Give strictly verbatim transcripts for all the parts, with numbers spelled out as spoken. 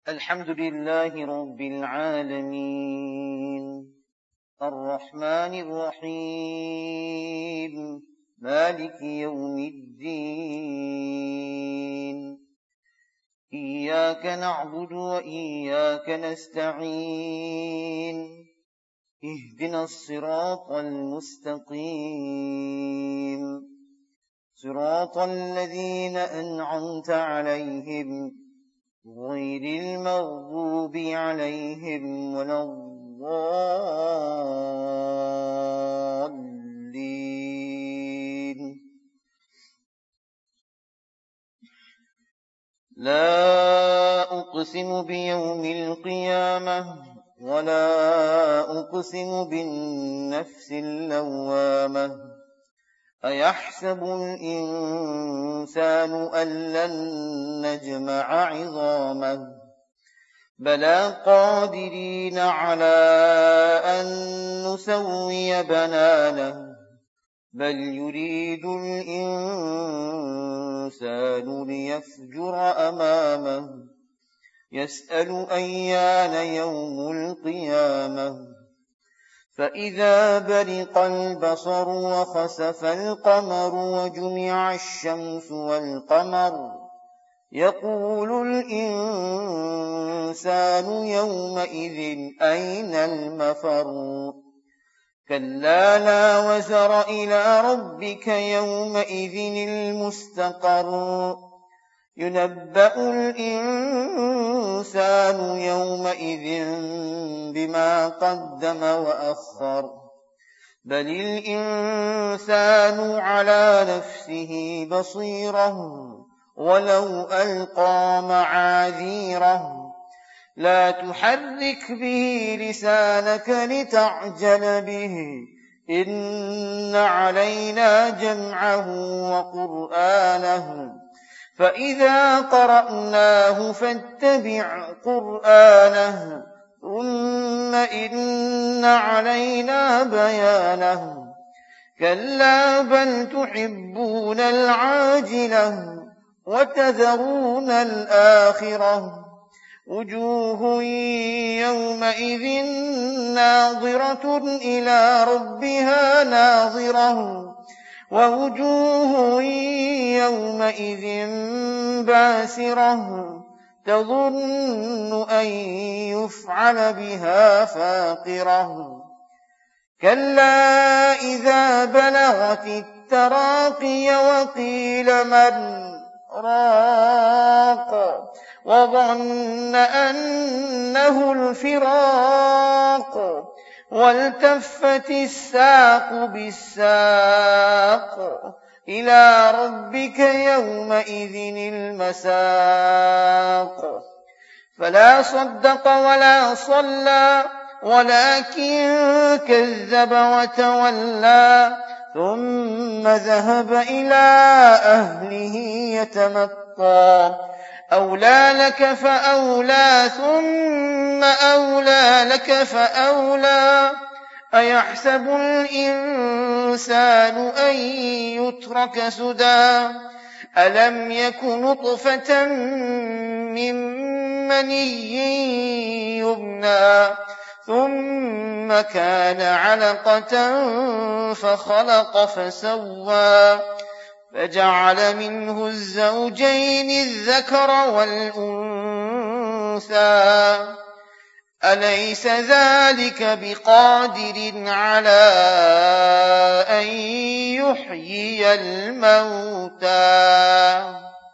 الحمد لله رب العالمين الرحمن الرحيم مالك يوم الدين إياك نعبد وإياك نستعين اهدنا الصراط المستقيم صراط الذين أنعمت عليهم غير المغضوب عليهم ولا الضالين لا أقسم بيوم القيامة ولا أقسم بالنفس اللوامة أيحسب الإنسان أن لن نجمع عظامه بلى قادرين على أن نسوي بنانه بل يريد الإنسان ليفجر أمامه يسأل أيان يوم القيامة فإذا برق البصر وخسف القمر وجمع الشمس والقمر يقول الإنسان يومئذ أين المفر كلا لا وزر إلى ربك يومئذ المستقر ينبأ الإنسان يومئذ بما قدم وأخر بل الإنسان على نفسه بصيرة ولو ألقى معاذيره لا تحرك به لسانك لتعجل به إن علينا جمعه وقرآنه فإذا قرأناه فاتبع قرآنه ثم إن علينا بيانه كلا بل تحبون العاجلة وتذرون الآخرة وجوه يومئذ ناظرة إلى ربها ناظرة ووجوه يومئذ باسرة تظن أن يفعل بها فاقرة كلا إذا بلغت التراقي وقيل من راق وظن أنه الفراق والتفت الساق بالساق إلى ربك يومئذ المساق فلا صدق ولا صلى ولكن كذب وتولى ثم ذهب إلى أهله يتمطى أولى لك فأولى ثم أولى لك فأولى أيحسب الإنسان أن يترك سدى ألم يك نطفة من مني يمنى ثم كان علقة فخلق فسوى فجعل منه الزوجين الذكر والأنثى أليس ذلك بقادر على أن يحيي الموتى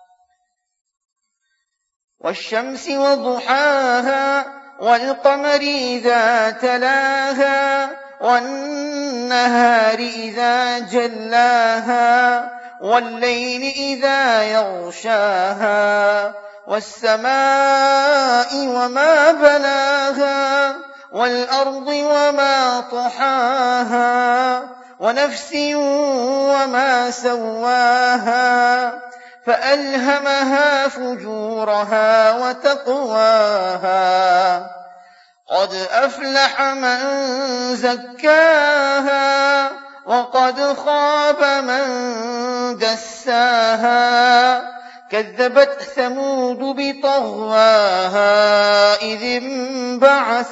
والشمس وضحاها والقمر إذا تلاها والنهار إذا جلاها والليل إذا يغشاها والسماء وما بناها والأرض وما طحاها ونفس وما سواها فألهمها فجورها وتقواها قد أفلح من زكاها وقد خاب من دساها كذبت ثمود بطغواها بعث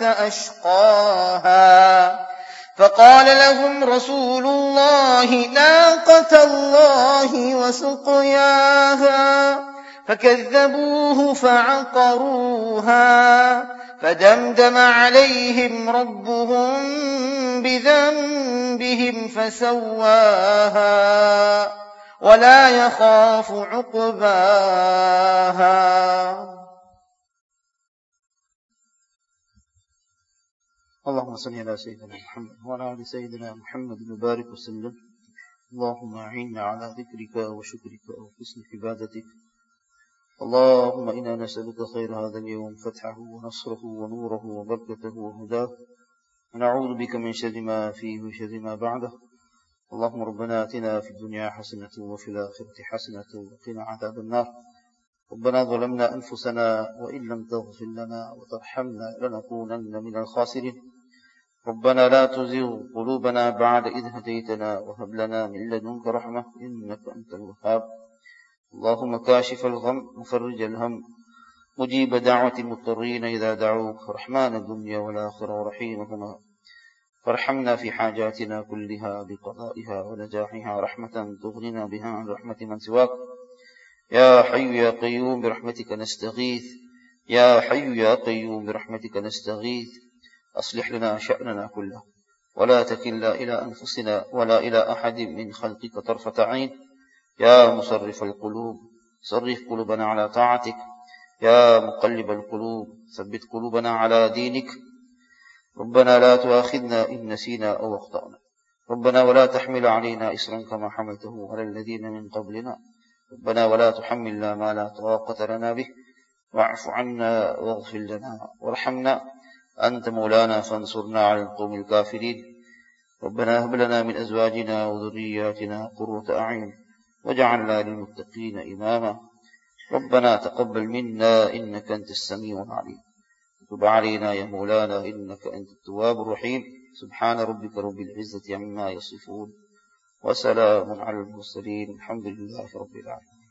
أشقاها فقال لهم رسول الله ناقة الله وسقياها فكذبوه فعقروها فدمدم عليهم ربهم بذنبهم فسواها ولا يخاف عقباها. اللهم صل على سيدنا محمد وعلى آل سيدنا محمد وبارك وسلم. اللهم أعنا على ذكرك وشكرك وحسن عبادتك. اللهم إنا نسألك خير هذا اليوم فتحه ونصره ونوره وبركته وهداه، ونعوذ بك من شر ما فيه وشر ما بعده. اللهم ربنا آتنا في الدنيا حسنة وفي الآخرة حسنة وقنا عذاب النار. ربنا ظلمنا أنفسنا وإن لم تغفر لنا وترحمنا لنكونن من الخاسرين. ربنا لا تزغ قلوبنا بعد إذ هديتنا وهب لنا من لدنك رحمة إنك أنت الوهاب. اللهم كاشف الغم مفرج الهم مجيب دعوة المضطرين إذا دعوك، رحمن الدنيا والآخرة ورحيمهما، فارحمنا في حاجاتنا كلها بقضائها ونجاحها رحمة تغننا بها عن رحمة من سواك. يا حي يا قيوم برحمتك نستغيث، يا حي يا قيوم برحمتك نستغيث. أصلح لنا شأننا كله ولا تكلنا إلى أنفسنا ولا إلى أحد من خلقك طرفة عين. يا مصرف القلوب صرف قلوبنا على طاعتك، يا مقلب القلوب ثبت قلوبنا على دينك. ربنا لا تؤاخذنا إن نسينا أو أخطأنا، ربنا ولا تحمل علينا إصرا كما حملته على الذين من قبلنا، ربنا ولا تحملنا ما لا طاقة لنا به، واعف عنا واغفر لنا وارحمنا، أنت مولانا فانصرنا على القوم الكافرين. ربنا هب لنا من أزواجنا وذرياتنا قرة أعين واجعلنا للمتقين إماما. ربنا تقبل منا إنك أنت السميع العليم، تب علينا يا مولانا إنك أنت التواب الرحيم. سبحان ربك رب العزة عما يصفون وسلام على المرسلين، الحمد لله رب العالمين.